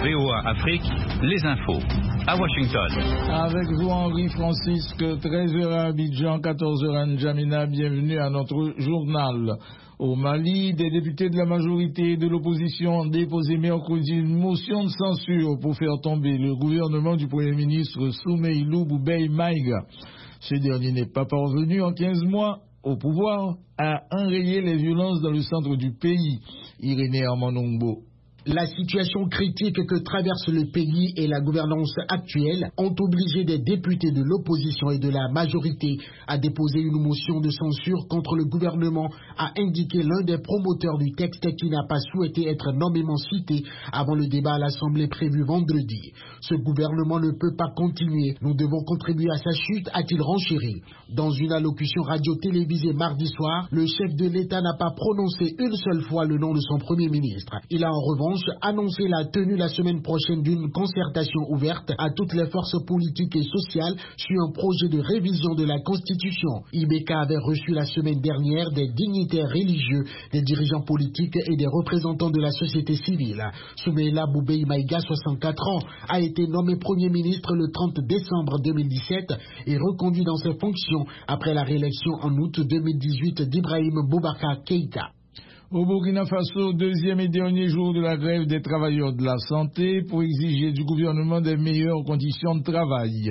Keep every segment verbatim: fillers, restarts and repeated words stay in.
V O A Afrique, les infos. À Washington. Avec vous, Henri Francisque, treize heures à Abidjan, quatorze heures à N'Djamena. Bienvenue à notre journal. Au Mali, des députés de la majorité et de l'opposition ont déposé mercredi une motion de censure pour faire tomber le gouvernement du Premier ministre Soumeilou Boubèye Maïga. Ce dernier n'est pas parvenu en quinze mois au pouvoir à enrayer les violences dans le centre du pays. Irénée Armandongbo. La situation critique que traverse le pays et la gouvernance actuelle ont obligé des députés de l'opposition et de la majorité à déposer une motion de censure contre le gouvernement, a indiqué l'un des promoteurs du texte qui n'a pas souhaité être nommément cité avant le débat à l'Assemblée prévu vendredi. Ce gouvernement ne peut pas continuer. Nous devons contribuer à sa chute, a-t-il renchéri. Dans une allocution radio-télévisée mardi soir, le chef de l'État n'a pas prononcé une seule fois le nom de son Premier ministre. Il a en revanche annoncer la tenue la semaine prochaine d'une concertation ouverte à toutes les forces politiques et sociales sur un projet de révision de la Constitution. I B K avait reçu la semaine dernière des dignitaires religieux, des dirigeants politiques et des représentants de la société civile. Soumeila Boubèye Maïga, soixante-quatre ans, a été nommé Premier ministre le trente décembre deux mille dix-sept et reconduit dans ses fonctions après la réélection en août deux mille dix-huit d'Ibrahim Boubacar Keïta. Au Burkina Faso, deuxième et dernier jour de la grève des travailleurs de la santé pour exiger du gouvernement des meilleures conditions de travail.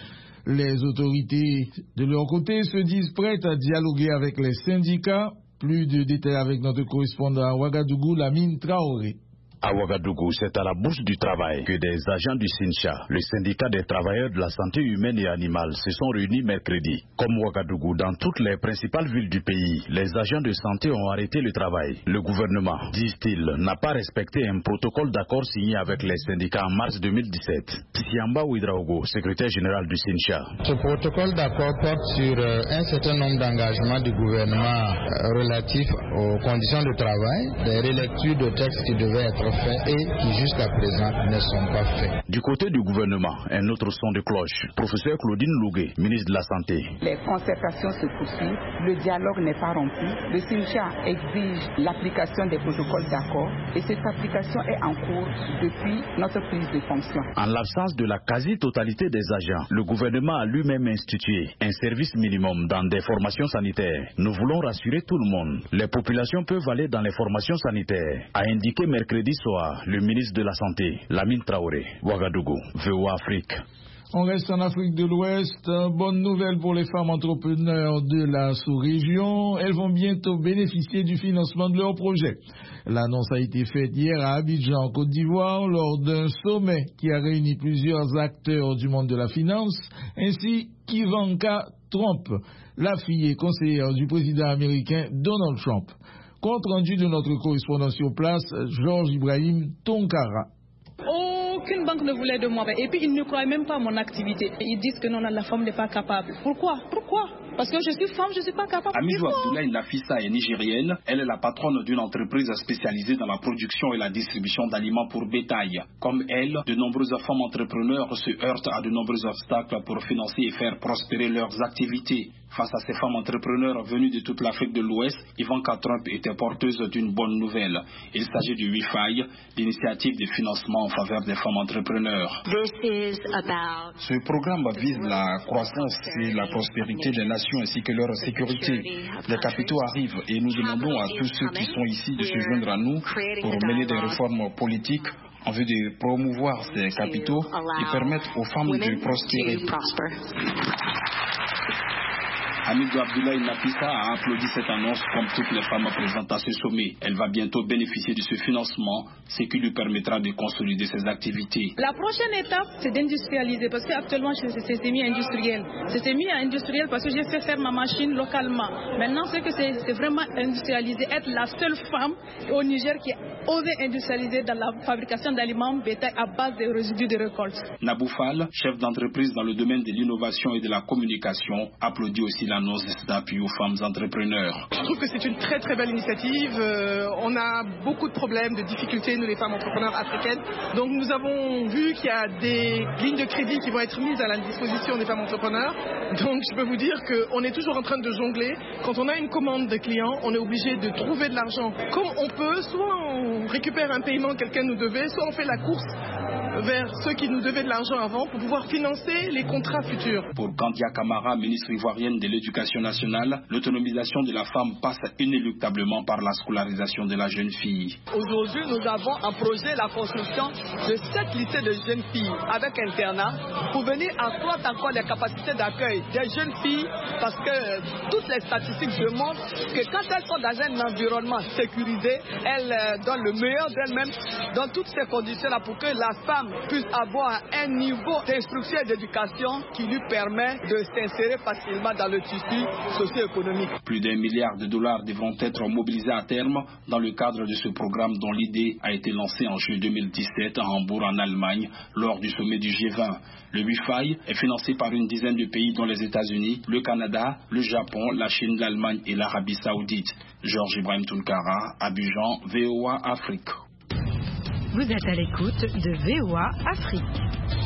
Les autorités, de leur côté, se disent prêtes à dialoguer avec les syndicats. Plus de détails avec notre correspondant à Ouagadougou, Lamine Traoré. À Ouagadougou, c'est à la Bourse du Travail que des agents du SYNCHA, le syndicat des travailleurs de la santé humaine et animale, se sont réunis mercredi. Comme Ouagadougou, dans toutes les principales villes du pays, les agents de santé ont arrêté le travail. Le gouvernement, disent-ils, n'a pas respecté un protocole d'accord signé avec les syndicats en mars deux mille dix-sept. Siamba Ouidraogo, secrétaire général du SYNCHA. Ce protocole d'accord porte sur euh, un certain nombre d'engagements du gouvernement euh, relatifs aux conditions de travail, des relectures de textes qui devaient être faits et qui jusqu'à présent ne sont pas faits. Du côté du gouvernement, un autre son de cloche. Professeur Claudine Lougué, ministre de la Santé. Les concertations se poursuivent, le dialogue n'est pas rompu. Le SYNCHA exige l'application des protocoles d'accord et cette application est en cours depuis notre prise de fonction. En l'absence de la quasi-totalité des agents, le gouvernement a lui-même institué un service minimum dans des formations sanitaires. Nous voulons rassurer tout le monde. Les populations peuvent aller dans les formations sanitaires, a indiqué mercredi soir le ministre de la Santé, Lamine Traoré. Ouagadougou, V O A Afrique. On reste en Afrique de l'Ouest. Bonne nouvelle pour les femmes entrepreneurs de la sous-région. Elles vont bientôt bénéficier du financement de leurs projets. L'annonce a été faite hier à Abidjan, en Côte d'Ivoire, lors d'un sommet qui a réuni plusieurs acteurs du monde de la finance, ainsi qu'Ivanka Trump, la fille et conseillère du président américain Donald Trump. Compte rendu de notre correspondant sur place, Georges Ibrahim Tonkara. Aucune banque ne voulait de moi. Et puis ils ne croient même pas à mon activité. Ils disent que non, la femme n'est pas capable. Pourquoi Pourquoi Parce que je suis femme, je ne suis pas capable. Amidou Abdoulaye Nafissa est nigérienne. Elle est la patronne d'une entreprise spécialisée dans la production et la distribution d'aliments pour bétail. Comme elle, de nombreuses femmes entrepreneurs se heurtent à de nombreux obstacles pour financer et faire prospérer leurs activités. Face à ces femmes entrepreneurs venues de toute l'Afrique de l'Ouest, Ivanka Trump était porteuse d'une bonne nouvelle. Il s'agit du W I F I, l'initiative de financement en faveur des femmes entrepreneurs. Ce programme vise la croissance et la prospérité des nations ainsi que leur sécurité. Les capitaux arrivent et nous demandons à tous ceux qui sont ici de se joindre à nous pour mener des réformes politiques en vue de promouvoir ces capitaux et permettre aux femmes de prospérer. Amidou Abdoulaye Nafissa a applaudi cette annonce comme toutes les femmes présentes à ce sommet. Elle va bientôt bénéficier de ce financement, ce qui lui permettra de consolider ses activités. La prochaine étape, c'est d'industrialiser parce qu'actuellement, c'est semi-industriel. C'est semi-industriel parce que j'ai fait faire ma machine localement. Maintenant, c'est que c'est vraiment industrialisé. Être la seule femme au Niger qui a osé industrialiser dans la fabrication d'aliments bétail à base des résidus de récolte. Naboufal, chef d'entreprise dans le domaine de l'innovation et de la communication, applaudit aussi la l'annonce de cet appui aux femmes entrepreneurs. Je trouve que c'est une très très belle initiative. Euh, on a beaucoup de problèmes, de difficultés, nous les femmes entrepreneurs africaines. Donc nous avons vu qu'il y a des lignes de crédit qui vont être mises à la disposition des femmes entrepreneurs. Donc je peux vous dire qu'on est toujours en train de jongler. Quand on a une commande de clients, on est obligé de trouver de l'argent comme on peut. Soit on récupère un paiement que quelqu'un nous devait, soit on fait la course vers ceux qui nous devaient de l'argent avant pour pouvoir financer les contrats futurs. Pour Kandia Camara, ministre ivoirienne de l'Éducation nationale, l'autonomisation de la femme passe inéluctablement par la scolarisation de la jeune fille. Aujourd'hui, nous avons un projet, la construction de sept lycées de jeunes filles avec internat pour venir accroître encore les capacités d'accueil des jeunes filles parce que toutes les statistiques démontrent que quand elles sont dans un environnement sécurisé, elles donnent le meilleur d'elles-mêmes dans toutes ces conditions-là pour que la femme puisse avoir un niveau d'instruction et d'éducation qui lui permet de s'insérer facilement dans le tissu socio-économique. Plus d'un milliard de dollars devront être mobilisés à terme dans le cadre de ce programme dont l'idée a été lancée en juillet deux mille dix-sept à Hambourg en Allemagne lors du sommet du G vingt. Le Wi-Fi est financé par une dizaine de pays dont les États-Unis, le Canada, le Japon, la Chine, l'Allemagne et l'Arabie Saoudite. Georges Ibrahim Tounkara, Abidjan, V O A Afrique. Vous êtes à l'écoute de V O A Afrique.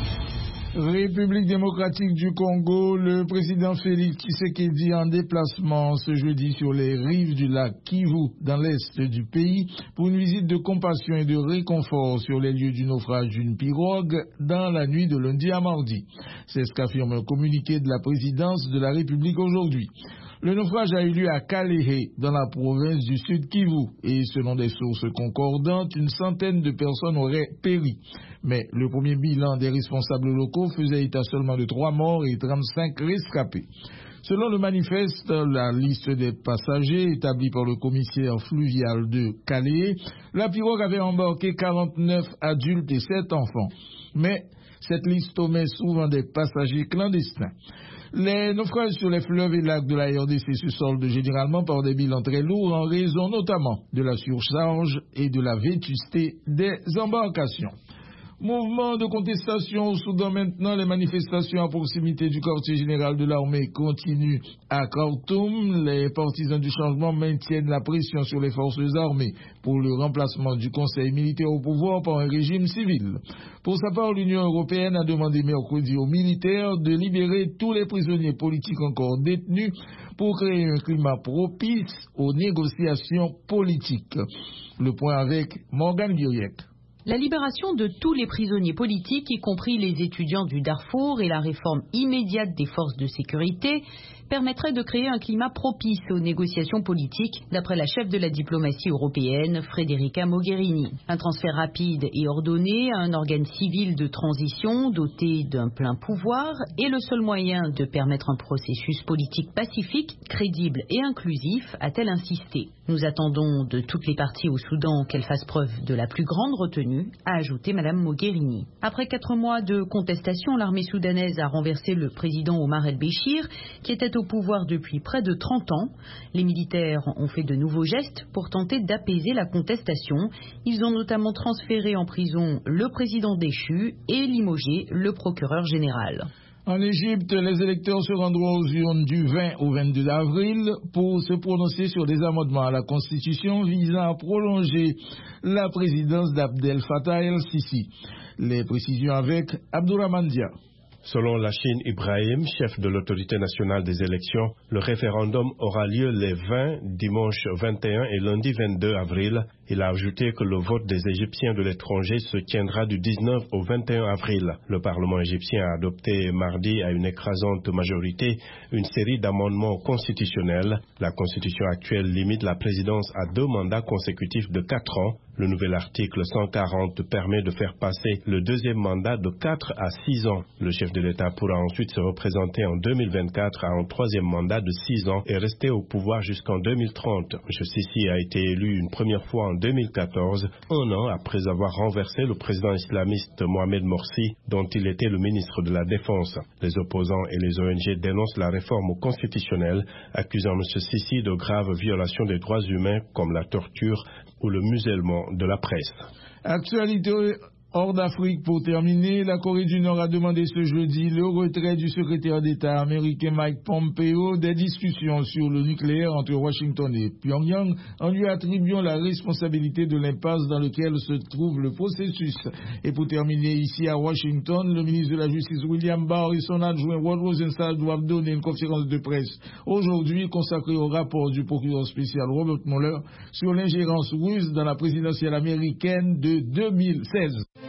République démocratique du Congo, le président Félix Tshisekedi en déplacement ce jeudi sur les rives du lac Kivu dans l'est du pays pour une visite de compassion et de réconfort sur les lieux du naufrage d'une pirogue dans la nuit de lundi à mardi. C'est ce qu'affirme un communiqué de la présidence de la République aujourd'hui. Le naufrage a eu lieu à Kalehe, dans la province du Sud Kivu, et selon des sources concordantes, une centaine de personnes auraient péri. Mais le premier bilan des responsables locaux faisait état seulement de trois morts et trente-cinq rescapés. Selon le manifeste, la liste des passagers établie par le commissaire fluvial de Kalehe, la pirogue avait embarqué quarante-neuf adultes et sept enfants. Mais cette liste omet souvent des passagers clandestins. Les naufrages sur les fleuves et lacs de la R D C se soldent généralement par des bilans très lourds en raison notamment de la surcharge et de la vétusté des embarcations. Mouvement de contestation au Soudan maintenant, les manifestations à proximité du quartier général de l'armée continuent à Khartoum. Les partisans du changement maintiennent la pression sur les forces armées pour le remplacement du conseil militaire au pouvoir par un régime civil. Pour sa part, l'Union européenne a demandé mercredi aux militaires de libérer tous les prisonniers politiques encore détenus pour créer un climat propice aux négociations politiques. Le point avec Morgan Guiriec. La libération de tous les prisonniers politiques, y compris les étudiants du Darfour, et la réforme immédiate des forces de sécurité permettrait de créer un climat propice aux négociations politiques, d'après la chef de la diplomatie européenne, Federica Mogherini. Un transfert rapide et ordonné à un organe civil de transition doté d'un plein pouvoir est le seul moyen de permettre un processus politique pacifique, crédible et inclusif, a-t-elle insisté. Nous attendons de toutes les parties au Soudan qu'elles fassent preuve de la plus grande retenue, a ajouté Mme Mogherini. Après quatre mois de contestation, l'armée soudanaise a renversé le président Omar el-Béchir, qui était au pouvoir depuis près de trente ans. Les militaires ont fait de nouveaux gestes pour tenter d'apaiser la contestation. Ils ont notamment transféré en prison le président déchu et limogé le procureur général. En Égypte, les électeurs se rendront aux urnes du vingt au vingt-deux avril pour se prononcer sur des amendements à la Constitution visant à prolonger la présidence d'Abdel Fattah el-Sisi. Les précisions avec Abdourahmane Dia. Selon Lachine Ibrahim, chef de l'autorité nationale des élections, le référendum aura lieu les vingt, dimanche vingt et un et lundi vingt-deux avril. Il a ajouté que le vote des Égyptiens de l'étranger se tiendra du dix-neuf au vingt et un avril. Le Parlement égyptien a adopté mardi à une écrasante majorité une série d'amendements constitutionnels. La constitution actuelle limite la présidence à deux mandats consécutifs de quatre ans. Le nouvel article cent quarante permet de faire passer le deuxième mandat de quatre à six ans. Le chef de l'État pourra ensuite se représenter en deux mille vingt-quatre à un troisième mandat de six ans et rester au pouvoir jusqu'en deux mille trente. M. Sisi a été élu une première fois en deux mille quatorze, un an après avoir renversé le président islamiste Mohamed Morsi, dont il était le ministre de la Défense. Les opposants et les O N G dénoncent la réforme constitutionnelle, accusant M. Sisi de graves violations des droits humains comme la torture ou le musellement de la presse. Actualité hors d'Afrique pour terminer, la Corée du Nord a demandé ce jeudi le retrait du secrétaire d'État américain Mike Pompeo des discussions sur le nucléaire entre Washington et Pyongyang en lui attribuant la responsabilité de l'impasse dans laquelle se trouve le processus. Et pour terminer, ici à Washington, le ministre de la Justice William Barr et son adjoint Rod Rosenthal doivent donner une conférence de presse aujourd'hui consacrée au rapport du procureur spécial Robert Mueller sur l'ingérence russe dans la présidentielle américaine de deux mille seize.